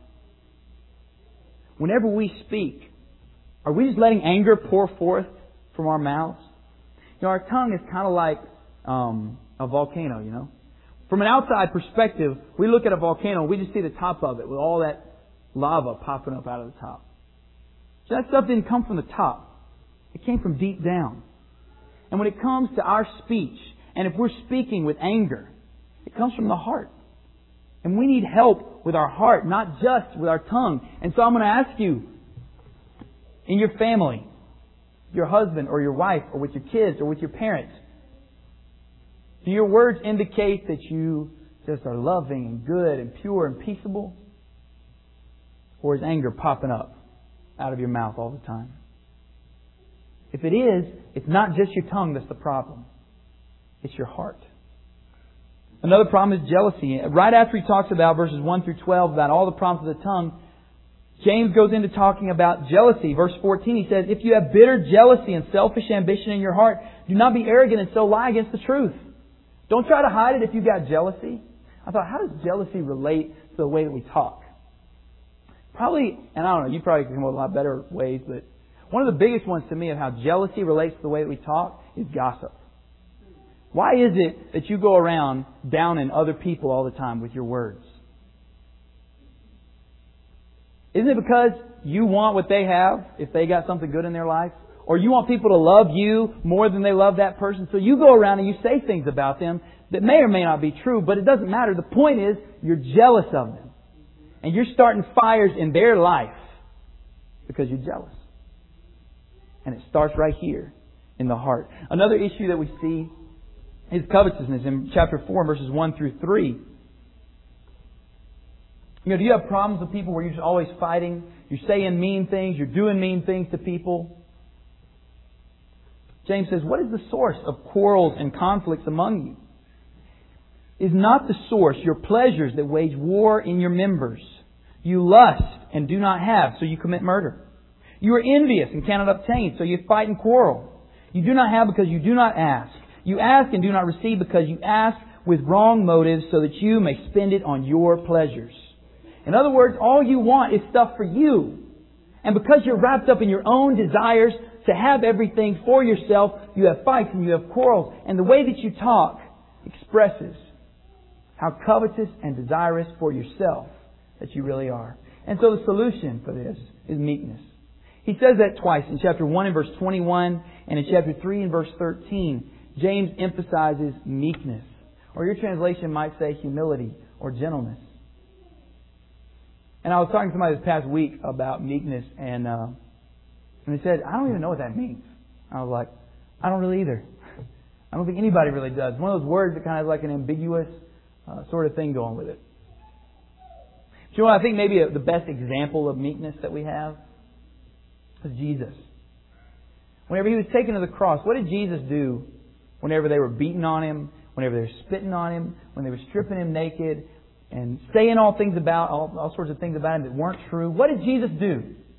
Whenever we speak, are we just letting anger pour forth from our mouths? Our tongue is kind of like a volcano, From an outside perspective, we look at a volcano and we just see the top of it with all that lava popping up out of the top. So that stuff didn't come from the top. It came from deep down. And when it comes to our speech, and if we're speaking with anger, it comes from the heart. And we need help with our heart, not just with our tongue. And so I'm going to ask you, in your family, your husband or your wife, or with your kids or with your parents, do your words indicate that you just are loving and good and pure and peaceable? Or is anger popping up out of your mouth all the time? If it is, it's not just your tongue that's the problem. It's your heart. Another problem is jealousy. Right after he talks about verses 1 through 12 about all the problems of the tongue, James goes into talking about jealousy. Verse 14, he says, "If you have bitter jealousy and selfish ambition in your heart, do not be arrogant and so lie against the truth." Don't try to hide it if you've got jealousy. I thought, how does jealousy relate to the way that we talk? Probably, and I don't know, you probably can come up with a lot better ways, but one of the biggest ones to me of how jealousy relates to the way that we talk is gossip. Why is it that you go around downing other people all the time with your words? Isn't it because you want what they have if they got something good in their life? Or you want people to love you more than they love that person? So you go around and you say things about them that may or may not be true, but it doesn't matter. The point is, you're jealous of them. And you're starting fires in their life because you're jealous. And it starts right here in the heart. Another issue that we see is covetousness in chapter 4, verses 1 through 3. Do you have problems with people where you're just always fighting? You're saying mean things. You're doing mean things to people. James says, what is the source of quarrels and conflicts among you? Is not the source your pleasures that wage war in your members? You lust and do not have, so you commit murder. You are envious and cannot obtain, so you fight and quarrel. You do not have because you do not ask. You ask and do not receive because you ask with wrong motives so that you may spend it on your pleasures. In other words, all you want is stuff for you. And because you're wrapped up in your own desires to have everything for yourself, you have fights and you have quarrels. And the way that you talk expresses how covetous and desirous for yourself that you really are. And so the solution for this is meekness. He says that twice in chapter 1 and verse 21 and in chapter 3 and verse 13. James emphasizes meekness. Or your translation might say humility or gentleness. And I was talking to somebody this past week about meekness, and he said, I don't even know what that means. I was like, I don't really either. I don't think anybody really does. It's one of those words that kind of has like an ambiguous sort of thing going with it. Do you know what I think maybe the best example of meekness that we have is Jesus. Whenever He was taken to the cross, what did Jesus do whenever they were beating on Him, whenever they were spitting on Him, when they were stripping Him naked, and saying all sorts of things about Him that weren't true. What did Jesus do?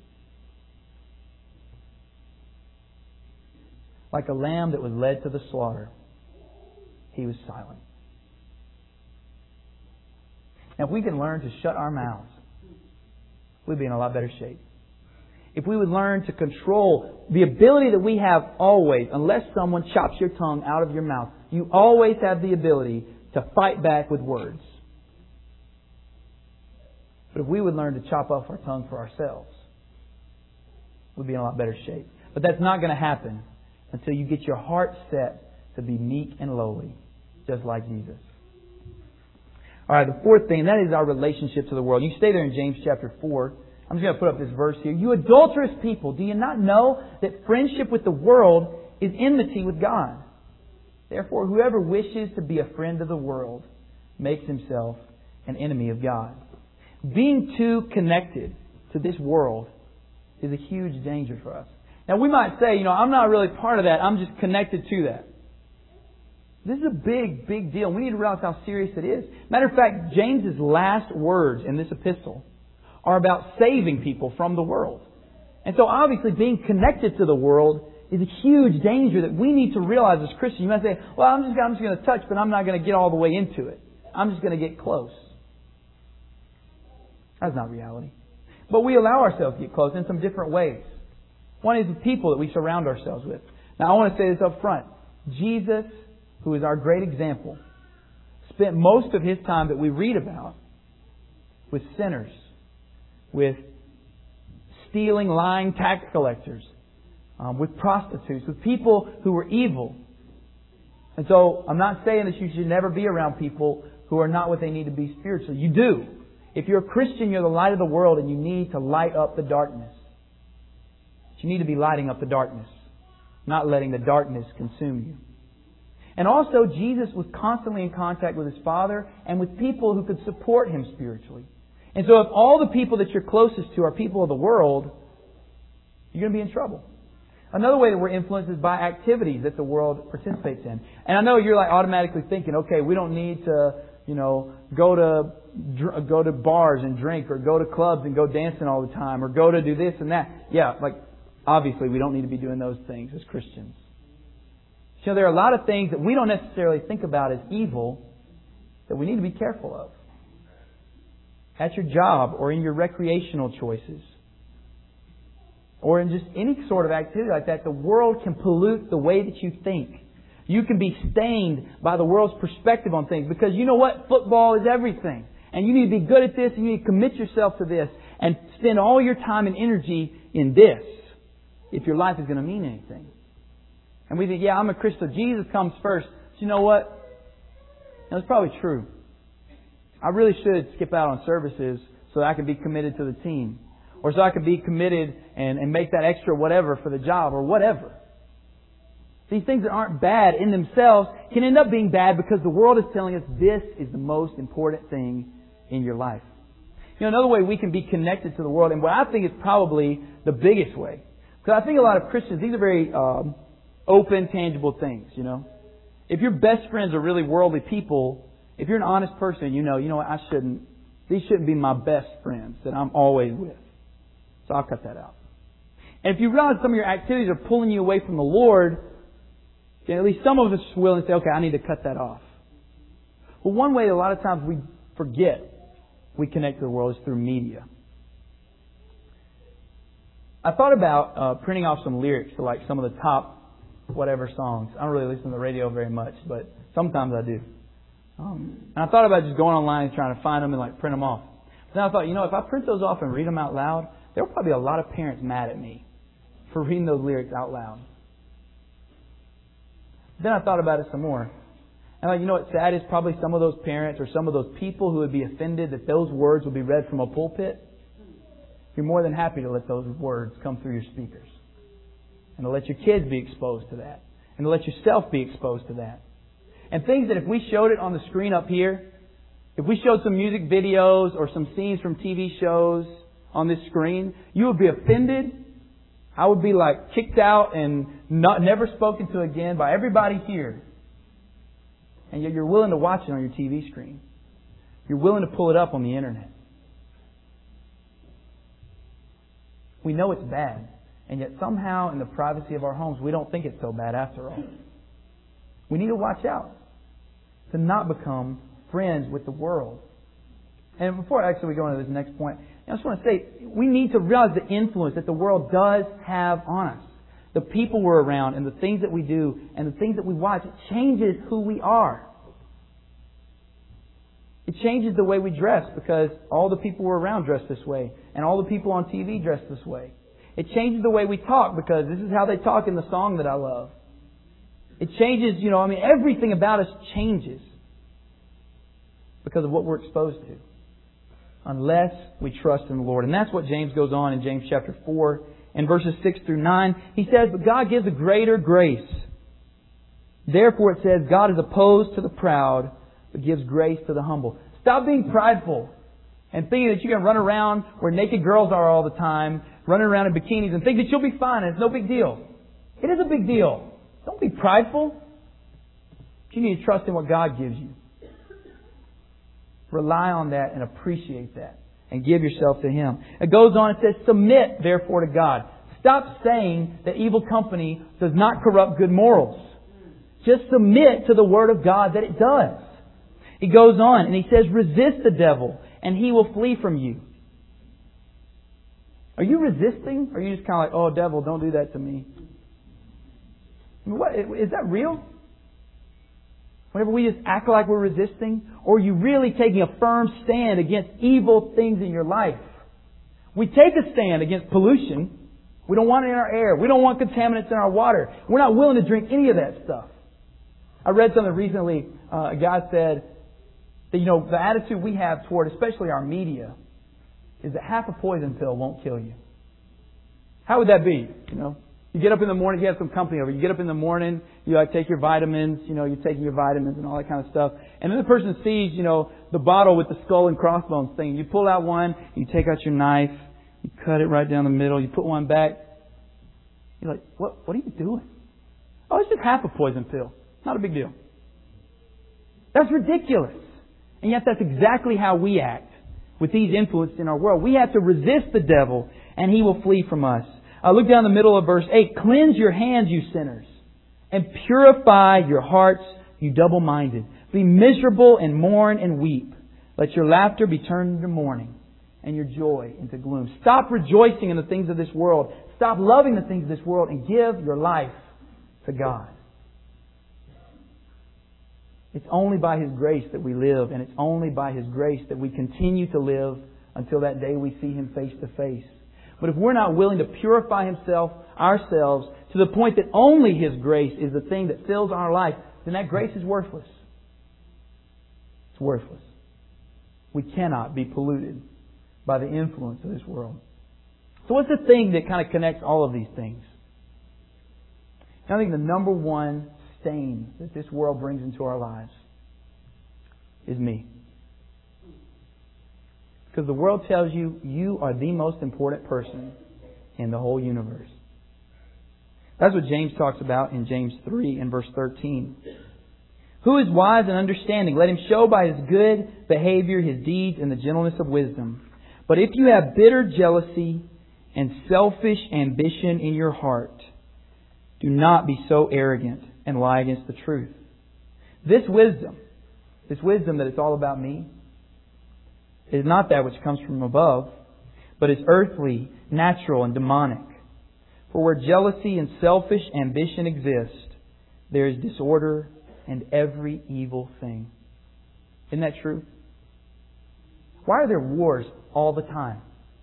Like a lamb that was led to the slaughter, He was silent. Now, if we can learn to shut our mouths, we'd be in a lot better shape. If we would learn to control the ability that we have always, unless someone chops your tongue out of your mouth, you always have the ability to fight back with words. But if we would learn to chop off our tongue for ourselves, we'd be in a lot better shape. But that's not going to happen until you get your heart set to be meek and lowly, just like Jesus. All right, the fourth thing, that is our relationship to the world. You stay there in James chapter 4. I'm just going to put up this verse here. You adulterous people, do you not know that friendship with the world is enmity with God? Therefore, whoever wishes to be a friend of the world makes himself an enemy of God. Being too connected to this world is a huge danger for us. Now, we might say, I'm not really part of that. I'm just connected to that. This is a big, big deal. We need to realize how serious it is. Matter of fact, James's last words in this epistle are about saving people from the world. And so obviously being connected to the world is a huge danger that we need to realize as Christians. You might say, well, I'm just going to touch, but I'm not going to get all the way into it. I'm just going to get close. That's not reality. But we allow ourselves to get close in some different ways. One is the people that we surround ourselves with. Now, I want to say this up front. Jesus, who is our great example, spent most of His time that we read about with sinners, with stealing, lying tax collectors, with prostitutes, with people who were evil. And so I'm not saying that you should never be around people who are not what they need to be spiritually. You do. If you're a Christian, you're the light of the world and you need to light up the darkness. But you need to be lighting up the darkness, not letting the darkness consume you. And also, Jesus was constantly in contact with His Father and with people who could support Him spiritually. And so if all the people that you're closest to are people of the world, you're going to be in trouble. Another way that we're influenced is by activities that the world participates in. And I know you're automatically thinking, okay, we don't need to, go to bars and drink, or go to clubs and go dancing all the time, or go to do this and that. Yeah, obviously we don't need to be doing those things as Christians. So there are a lot of things that we don't necessarily think about as evil that we need to be careful of. At your job, or in your recreational choices, or in just any sort of activity like that, the world can pollute the way that you think. You can be stained by the world's perspective on things, because you know what? Football is everything. And you need to be good at this, and you need to commit yourself to this, and spend all your time and energy in this if your life is going to mean anything. And we think, yeah, I'm a Christian. Jesus comes first. But you know what? It's probably true. I really should skip out on services so that I can be committed to the team. Or so I can be committed and make that extra whatever for the job, or whatever. These things that aren't bad in themselves can end up being bad because the world is telling us this is the most important thing in your life. Another way we can be connected to the world, and what I think is probably the biggest way. Because I think a lot of Christians, these are very open, tangible things, If your best friends are really worldly people, if you're an honest person, you know what, these shouldn't be my best friends that I'm always with. So I'll cut that out. And if you realize some of your activities are pulling you away from the Lord, then at least some of us are willing to say, okay, I need to cut that off. Well, one way a lot of times we forget we connect to the world is through media. I thought about printing off some lyrics to some of the top whatever songs. I don't really listen to the radio very much, but sometimes I do. And I thought about just going online and trying to find them and print them off. Then I thought, if I print those off and read them out loud, there will probably be a lot of parents mad at me for reading those lyrics out loud. Then I thought about it some more. And what's sad is probably some of those parents or some of those people who would be offended that those words would be read from a pulpit. You're more than happy to let those words come through your speakers. And to let your kids be exposed to that. And to let yourself be exposed to that. And things that if we showed it on the screen up here, if we showed some music videos or some scenes from TV shows on this screen, you would be offended. I would be kicked out and never spoken to again by everybody here And yet you're willing to watch it on your TV screen. You're willing to pull it up on the internet. We know it's bad. And yet somehow in the privacy of our homes, we don't think it's so bad after all. We need to watch out to not become friends with the world. And before actually we go into this next point, I just want to say, we need to realize the influence that the world does have on us. The people we're around and the things that we do and the things that we watch, it changes who we are. It changes the way we dress because all the people we're around dress this way and all the people on TV dress this way. It changes the way we talk because this is how they talk in the song that I love. It changes, everything about us changes because of what we're exposed to. Unless we trust in the Lord. And that's what James goes on in James chapter 4 and verses 6 through 9. He says, but God gives a greater grace. Therefore it says, God is opposed to the proud, but gives grace to the humble. Stop being prideful and thinking that you can run around where naked girls are all the time, running around in bikinis and think that you'll be fine and it's no big deal. It is a big deal. Don't be prideful. You need to trust in what God gives you. Rely on that and appreciate that. And give yourself to Him. It goes on, it says, submit therefore to God. Stop saying that evil company does not corrupt good morals. Just submit to the Word of God that it does. He goes on and he says, resist the devil and he will flee from you. Are you resisting? Or are you just kind of like, oh devil, don't do that to me? What, is that real? Whenever we just act like we're resisting? Or are you really taking a firm stand against evil things in your life? We take a stand against pollution. We don't want it in our air. We don't want contaminants in our water. We're not willing to drink any of that stuff. I read something recently. A guy said that, the attitude we have toward especially our media is that half a poison pill won't kill you. How would that be? You get up in the morning, you have some company over. You get up in the morning, you take your vitamins, you're taking your vitamins and all that kind of stuff. And then the person sees, the bottle with the skull and crossbones thing. You pull out one, you take out your knife, you cut it right down the middle, you put one back. You're like, what are you doing? Oh, it's just half a poison pill. Not a big deal. That's ridiculous. And yet that's exactly how we act with these influences in our world. We have to resist the devil and he will flee from us. Look down the middle of verse 8. Cleanse your hands, you sinners, and purify your hearts, you double-minded. Be miserable and mourn and weep. Let your laughter be turned into mourning and your joy into gloom. Stop rejoicing in the things of this world. Stop loving the things of this world and give your life to God. It's only by His grace that we live, and it's only by His grace that we continue to live until that day we see Him face to face. But if we're not willing to purify ourselves to the point that only His grace is the thing that fills our life, then that grace is worthless. It's worthless. We cannot be polluted by the influence of this world. So what's the thing that kind of connects all of these things? I think the number one stain that this world brings into our lives is me. Because the world tells you, you are the most important person in the whole universe. That's what James talks about in James 3 and verse 13. Who is wise and understanding? Let him show by his good behavior his deeds and the gentleness of wisdom. But if you have bitter jealousy and selfish ambition in your heart, do not be so arrogant and lie against the truth. This wisdom that it's all about me, is not that which comes from above, but is earthly, natural, and demonic. For where jealousy and selfish ambition exist, there is disorder and every evil thing. Isn't that true? Why are there wars all the time?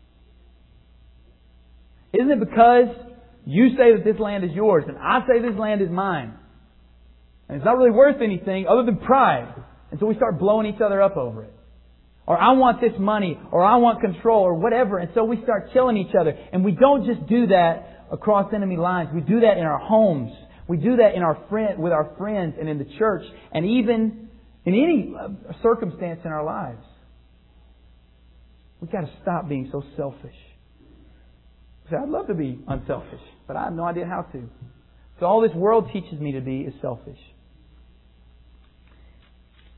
Isn't it because you say that this land is yours and I say this land is mine? And it's not really worth anything other than pride. And so we start blowing each other up over it. Or I want this money, or I want control, or whatever. And so we start killing each other. And we don't just do that across enemy lines. We do that in our homes. We do that with our friends and in the church. And even in any circumstance in our lives. We've got to stop being so selfish. So I'd love to be unselfish, but I have no idea how to. So all this world teaches me to be is selfish.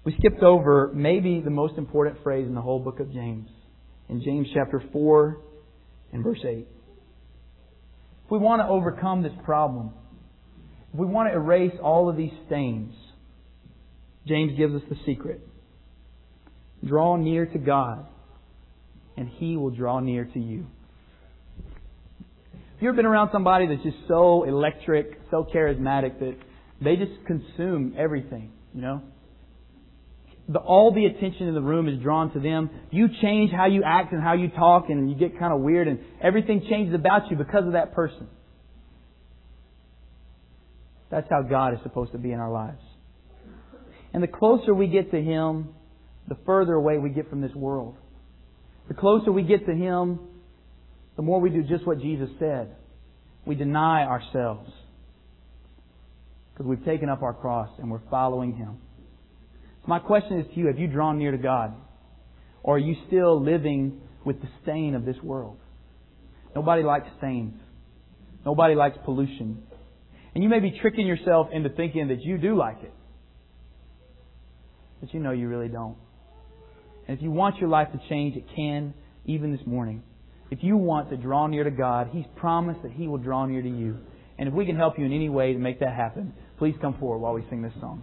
We skipped over maybe the most important phrase in the whole book of James. In James chapter 4 and verse 8. If we want to overcome this problem, if we want to erase all of these stains, James gives us the secret. Draw near to God, and He will draw near to you. Have you ever been around somebody that's just so electric, so charismatic that they just consume everything, you know? All the attention in the room is drawn to them. You change how you act and how you talk, and you get kind of weird, and everything changes about you because of that person. That's how God is supposed to be in our lives. And the closer we get to Him, the further away we get from this world. The closer we get to Him, the more we do just what Jesus said. We deny ourselves. Because we've taken up our cross and we're following Him. So my question is to you, have you drawn near to God? Or are you still living with the stain of this world? Nobody likes stains. Nobody likes pollution. And you may be tricking yourself into thinking that you do like it. But you know you really don't. And if you want your life to change, it can, even this morning. If you want to draw near to God, He's promised that He will draw near to you. And if we can help you in any way to make that happen, please come forward while we sing this song.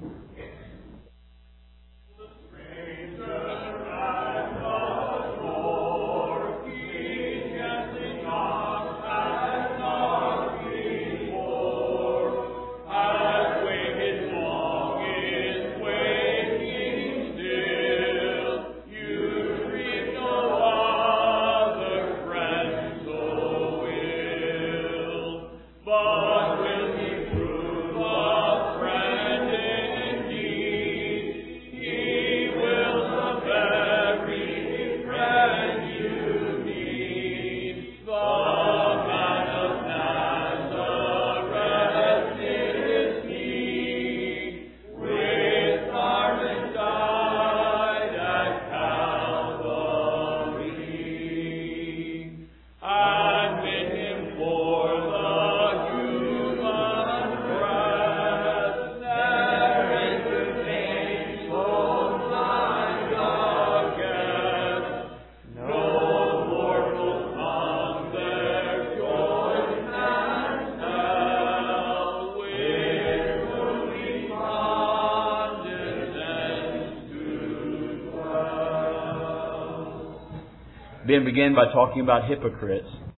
Ben began by talking about hypocrites.